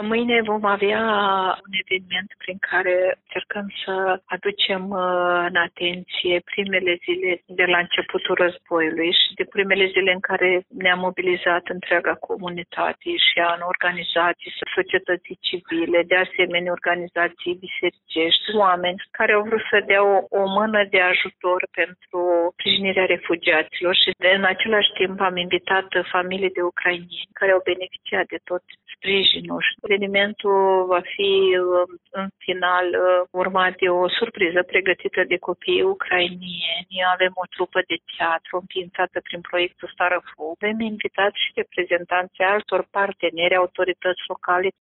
Mâine vom avea un eveniment prin care încercăm să aducem în atenție primele zile de la începutul războiului și de primele zile în care ne-a mobilizat întreaga comunitate și an organizații, societății civile, de asemenea organizații bisericești, oameni care au vrut să dea o mână de ajutor pentru sprijinirea refugiaților și în același timp am invitat familii de ucrainieni care au beneficiat de tot sprijinul. Evenimentul va fi în final urmat de o surpriză pregătită de copiii ucrainieni. Avem o trupă de teatru înființată prin proiectul Stară Foc. Avem invitat și reprezentanții altor parteneri, autorități locale.